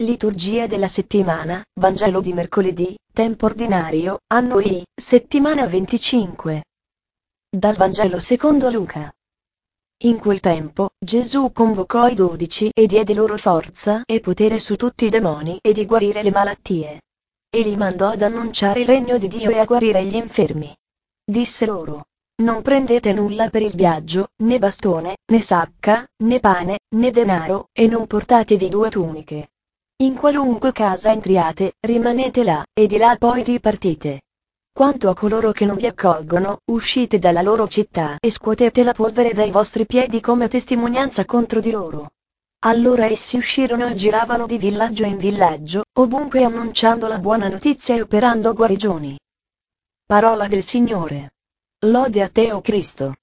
Liturgia della settimana, Vangelo di mercoledì, tempo ordinario, anno I, settimana 25. Dal Vangelo secondo Luca. In quel tempo, Gesù convocò i 12 e diede loro forza e potere su tutti i demoni e di guarire le malattie. E li mandò ad annunciare il regno di Dio e a guarire gli infermi. Disse loro: non prendete nulla per il viaggio, né bastone, né sacca, né pane, né denaro, e non portatevi 2 tuniche. In qualunque casa entriate, rimanete là, e di là poi ripartite. Quanto a coloro che non vi accolgono, uscite dalla loro città e scuotete la polvere dai vostri piedi come testimonianza contro di loro. Allora essi uscirono e giravano di villaggio in villaggio, ovunque annunciando la buona notizia e operando guarigioni. Parola del Signore. Lode a te, o Cristo.